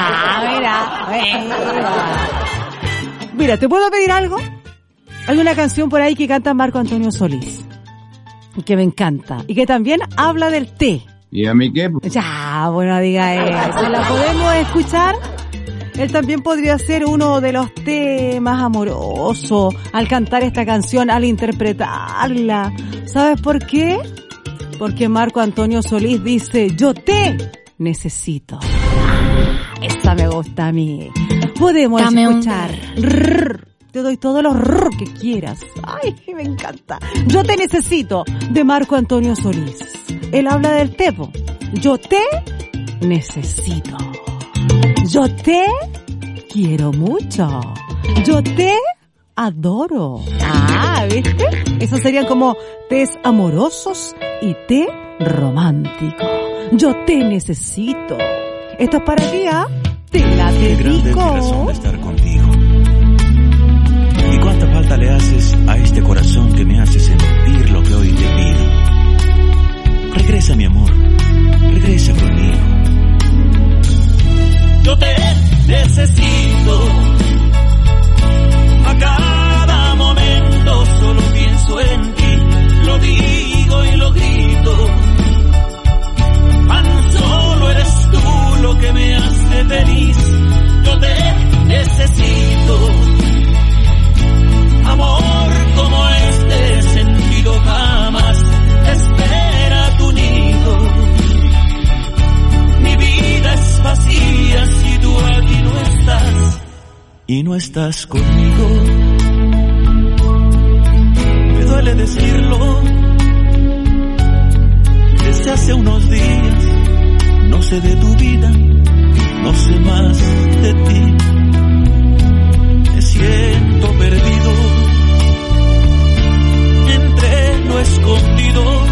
S6: Mira, ¿te puedo pedir algo? Hay una canción por ahí que canta Marco Antonio Solís, que me encanta, y que también habla del té.
S15: ¿Y a mí qué?
S6: Ya, bueno, diga eso. ¿La podemos escuchar? Él también podría ser uno de los temas amorosos al cantar esta canción, al interpretarla. ¿Sabes por qué? Porque Marco Antonio Solís dice, yo te necesito. Esa me gusta a mí. Podemos escuchar. Te doy todos los que quieras. Ay, me encanta. Yo te necesito, de Marco Antonio Solís. Él habla del tepo. Yo te necesito. Yo te quiero mucho. Yo te adoro. ¿Viste? Esos serían como tés amorosos y té romántico. Yo te necesito. Esto es para ti, Te la dedico.
S19: Estar contigo. Y cuánta falta le haces a este corazón que me hace sentir lo que hoy te pido. Regresa, mi amor. Regresa conmigo. Yo te necesito. A cada momento solo pienso en ti. Lo digo y lo grito. Tan solo eres tú lo que me hace feliz. Yo te necesito. Amor como este sentido jamás espera tu nido. Mi vida es vacía si tú aquí no estás y no estás conmigo. Me duele decirlo, desde hace unos días no sé de tu vida, no sé más de ti. Me siento perdido entre lo escondido.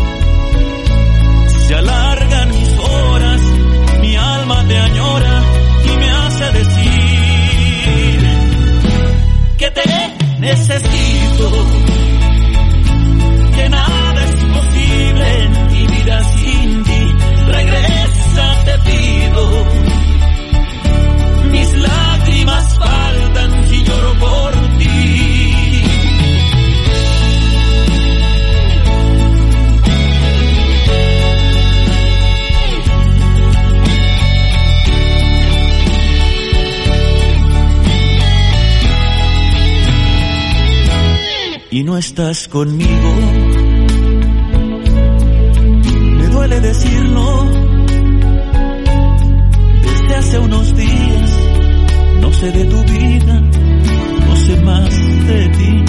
S19: Se alargan mis horas, mi alma te añora y me hace decir que te necesito, que nada es posible en mi vida sin ti. Regresa, te pido. Mis lágrimas faltan si lloro por ti. Y no estás conmigo. Me duele decirlo. Desde hace unos días no sé de tu vida, no sé más de ti.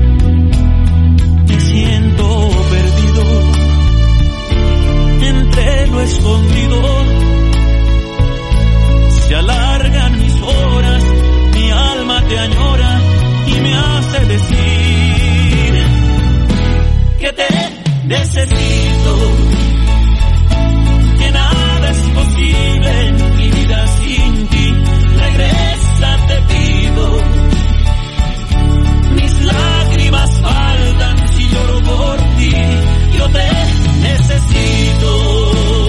S19: Me siento perdido entre lo escondido. Se alargan mis horas, mi alma te añora y
S10: necesito, que nada es posible, mi vida sin ti. Regresa, te pido. Mis lágrimas faltan si lloro por ti. Yo te necesito.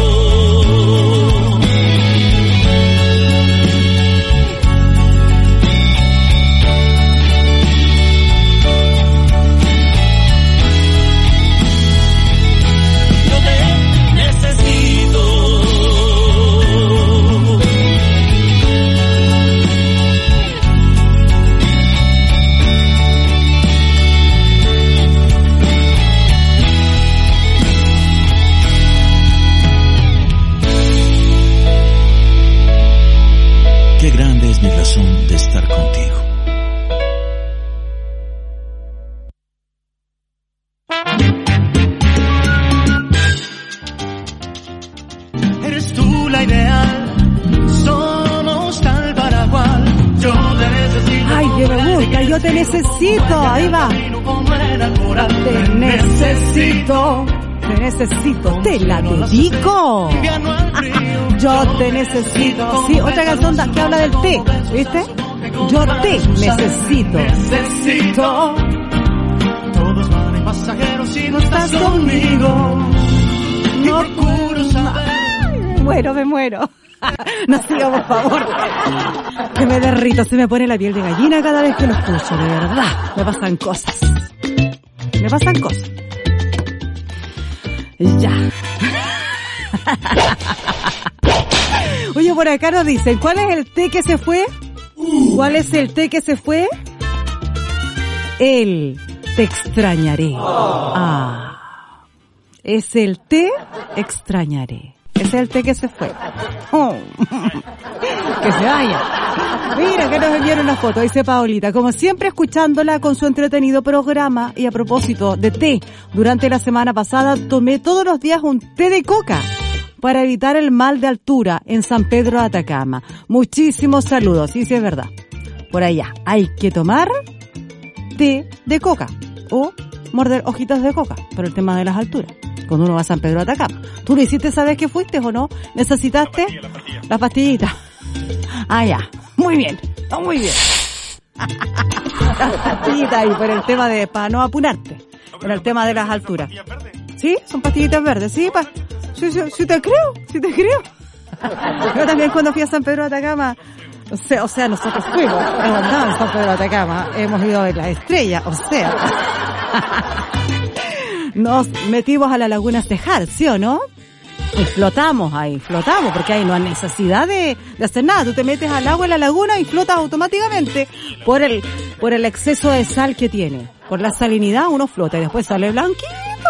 S19: Qué grande es mi razón de estar contigo.
S10: Eres tú la ideal, somos tal para cual. Yo te necesito.
S6: Ay, que me gusta, yo te necesito. Ahí va. Te necesito. Te necesito, te la dedico. Yo te necesito. Sí, otra canción que habla del té, ¿viste? Yo te necesito. Necesito.
S10: Todos van en pasajeros si no estás conmigo. No procuro saber.
S6: Me muero. No siga, por favor. Que me derrito, se me pone la piel de gallina cada vez que lo escucho, de verdad. Me pasan cosas. Ya. Oye, por acá nos dicen, ¿cuál es el té que se fue? ¿Cuál es el té que se fue? El te extrañaré. Es el té extrañaré. Es el té que se fue. Que se vaya. Mira que nos enviaron una foto, dice Paolita, como siempre escuchándola con su entretenido programa. Y a propósito de té, durante la semana pasada tomé todos los días un té de coca para evitar el mal de altura en San Pedro de Atacama. Muchísimos saludos, sí, es verdad. Por allá hay que tomar té de coca o morder hojitas de coca por el tema de las alturas. Cuando uno va a San Pedro de Atacama. ¿Tú lo hiciste esa vez que fuiste o no? ¿Necesitaste? La pastillita. Ah, ya. Muy bien. Muy bien. Las pastillitas ahí por el tema de, para no apunarte. Por el tema de las alturas. ¿Sí? Son pastillitas verdes. Sí, sí te creo. Yo también cuando fui a San Pedro de Atacama, o sea, nosotros fuimos, hemos andado en San Pedro de Atacama, hemos ido a ver las estrellas, nos metimos a la laguna Cejar, ¿sí o no? Y flotamos, porque ahí no hay necesidad de hacer nada. Tú te metes al agua en la laguna y flotas automáticamente por el exceso de sal que tiene. Por la salinidad uno flota y después sale blanquito.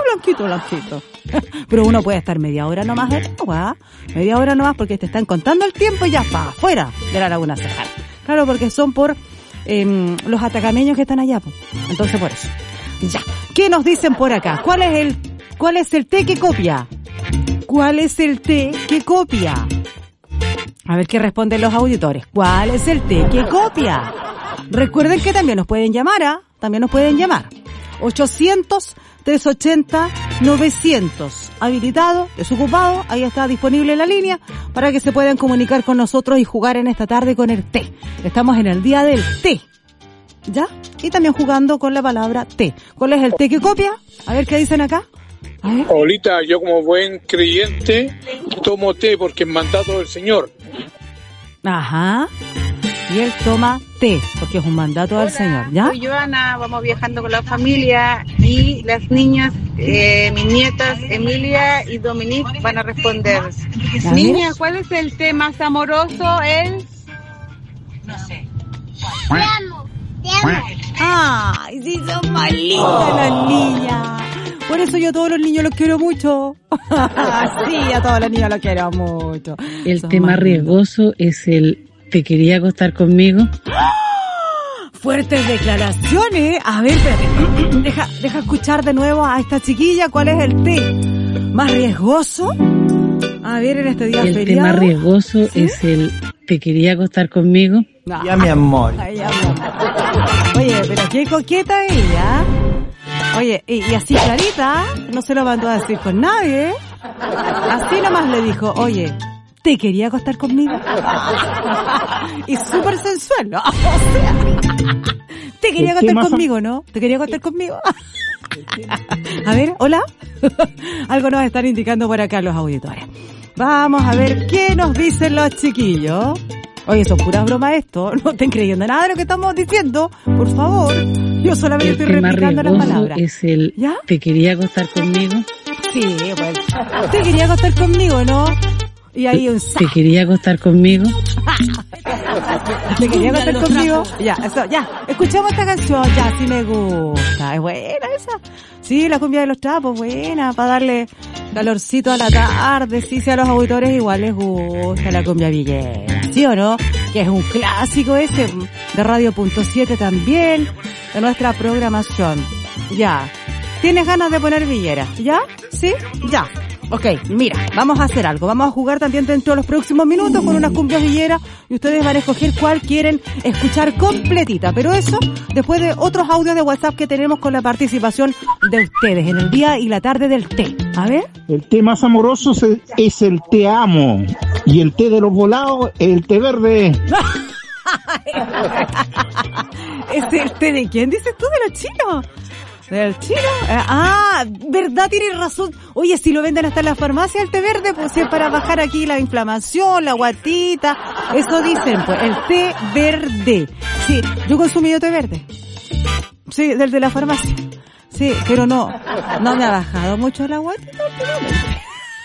S6: Pero uno puede estar media hora nomás en agua, media hora nomás porque te están contando el tiempo y ya para afuera de la laguna Cejar. Claro, porque son por los atacameños que están allá, pues. Entonces por eso. Ya. ¿Qué nos dicen por acá? ¿Cuál es el té que copia? ¿Cuál es el té que copia? A ver qué responden los auditores. ¿Cuál es el té que copia? Recuerden que también nos pueden llamar, También nos pueden llamar. 800-380-900. Habilitado, desocupado, ahí está disponible la línea para que se puedan comunicar con nosotros y jugar en esta tarde con el té. Estamos en el día del té. ¿Ya? Y también jugando con la palabra té. ¿Cuál es el té que copia? A ver qué dicen acá.
S20: Paulita, yo como buen creyente tomo té porque es mandato del Señor.
S6: Ajá. Y él toma té porque es un mandato del Señor. ¿Ya?
S21: Soy Joana, vamos viajando con la familia y las niñas, mis nietas Emilia y Dominique van a responder. Niña, ¿cuál es el té más amoroso? No sé.
S8: Te amo.
S6: Ay, sí, son más lindas las niñas. Por eso yo a todos los niños los quiero mucho. Sí, a todos los niños los quiero mucho.
S22: El té más riesgoso es el ¿te quería acostar conmigo?
S6: Fuertes declaraciones. A ver, espérate. Deja escuchar de nuevo a esta chiquilla. ¿Cuál es el té más riesgoso? A ver, en este día feriado.
S22: El té más riesgoso, ¿sí?, es el ¿te quería acostar conmigo?
S23: Ya, mi amor.
S6: Ay, ya, mi amor. Oye, pero qué coqueta ella. Oye, y así clarita, no se lo mandó a decir con nadie. Así nomás le dijo, oye, ¿te quería acostar conmigo? Y súper sensual, ¿no? O sea, ¿te quería acostar conmigo, no? ¿Te quería acostar conmigo? A ver, ¿hola? Algo nos están indicando por acá los auditores. Vamos a ver qué nos dicen los chiquillos. Oye, son puras bromas esto. No estén creyendo nada de lo que estamos diciendo. Por favor. Yo solamente estoy replicando las palabras.
S22: Es el,
S6: ¿ya?
S22: ¿Te quería acostar conmigo?
S6: Sí, pues. ¿Te quería acostar conmigo, no? Y ahí un
S22: ¿Te quería acostar conmigo?
S6: ¿Te quería acostar conmigo? Ya, eso, ya. Escuchamos esta canción. Ya, sí me gusta. Es buena esa. Sí, la cumbia de los trapos, buena. Para darle calorcito a la tarde. Sí, si a los auditores igual les gusta la cumbia villera. ¿Sí o no? Que es un clásico ese. De Radio.7 también. De nuestra programación. Ya. ¿Tienes ganas de poner villera? ¿Ya? ¿Sí? Ya. Ok, mira, vamos a hacer algo. Vamos a jugar también dentro de los próximos minutos con unas cumbias villeras y ustedes van a escoger cuál quieren escuchar completita. Pero eso después de otros audios de WhatsApp que tenemos con la participación de ustedes en el día y la tarde del té. A ver.
S4: El té más amoroso es el te amo. Y el té de los volados, el té verde.
S6: ¿Es el té de quién dices tú? ¿De los chinos? ¿Del chino? ¿Verdad? Tienes razón. Oye, si lo venden hasta en la farmacia el té verde, pues si es para bajar aquí la inflamación, la guatita. Eso dicen, pues, el té verde. Sí, yo consumí té verde. Sí, del de la farmacia. Sí, pero no me ha bajado mucho la guatita últimamente.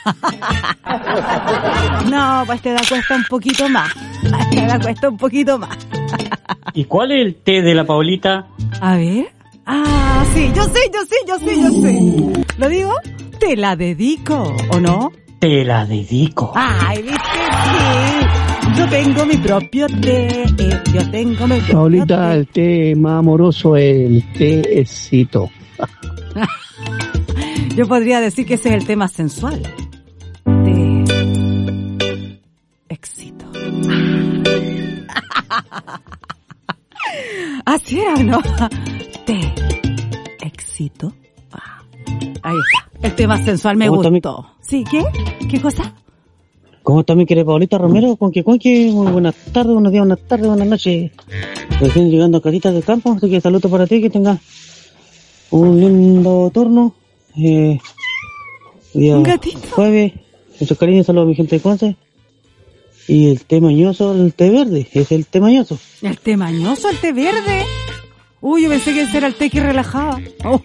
S6: No, pues te da cuesta un poquito más. Te da cuesta un poquito más.
S17: ¿Y cuál es el té de la Paulita?
S6: A ver. Sí, yo sé. ¿Lo digo? Te la dedico, ¿o no?
S17: Te la dedico.
S6: Ay, viste, sí. Yo tengo mi propio té.
S16: Paulita, el té más amoroso es el té éxito.
S6: Yo podría decir que ese es el té más sensual. Té éxito. Así era, ¿no? Té éxito. Ahí está. El tema sensual me gustó. ¿Sí? ¿Qué? ¿Qué cosa?
S5: ¿Cómo está mi querida Paulita Romero? Muy buenas tardes, buenos días, buenas tardes, buenas noches. Recién llegando a Caritas del Campo, así que saludos para ti, que tengas un lindo turno. Día
S6: ¿un gatito?
S5: Jueves, muchos cariños, saludos a mi gente de Conce. Y el té mañoso, el té verde, es el té mañoso.
S6: ¿El té mañoso, el té verde? Uy, yo pensé que ese era el té que relajaba. Oh.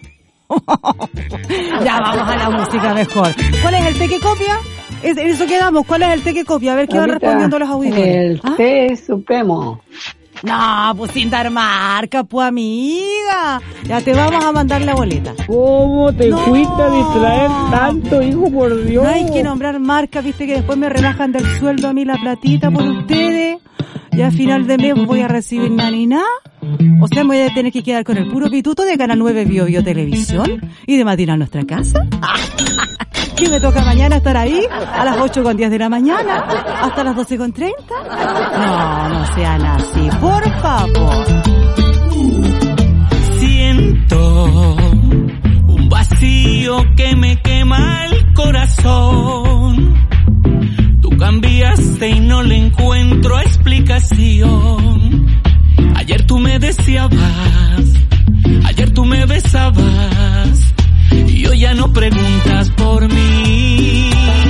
S6: Ya vamos a la música mejor. ¿Cuál es el té que copia? Eso quedamos. ¿Cuál es el té que copia? A ver qué van respondiendo los auditores.
S23: El té supremo.
S6: No, pues sin dar marca, pues amiga. Ya te vamos a mandar la boleta.
S5: ¿Cómo te fuiste a distraer tanto, hijo, por Dios?
S6: No hay que nombrar marca, viste que después me rebajan del sueldo a mí la platita por ustedes. Y al final de mes voy a recibir ni nada. O sea, me voy a tener que quedar con el puro pituto de Canal 9 Bio Televisión y de Matinal Nuestra Casa. ¿Qué me toca mañana estar ahí? A las 8:10 de la mañana, hasta las 12:30. No sean así, por favor.
S10: Siento un vacío que me quema el corazón. Tú cambiaste y no le encuentro explicación. Ayer tú me deseabas, ayer tú me besabas, y hoy ya no preguntas por mí.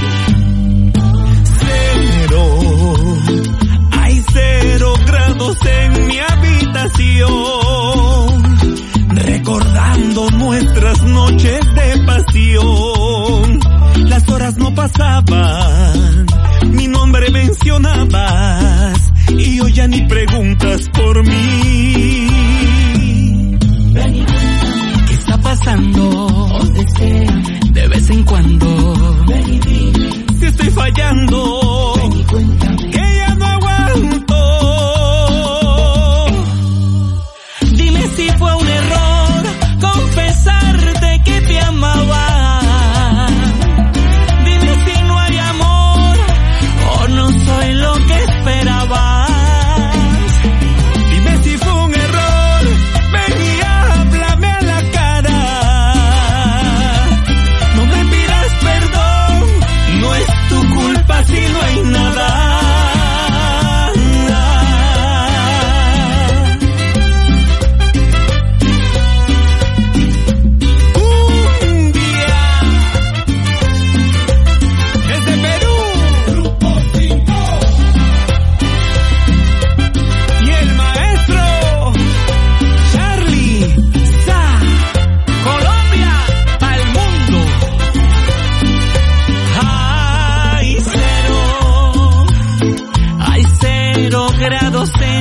S10: Hay 0 grados en mi habitación, recordando nuestras noches de pasión. Las horas no pasaban, mi nombre mencionabas, y hoy ya ni preguntas por mí.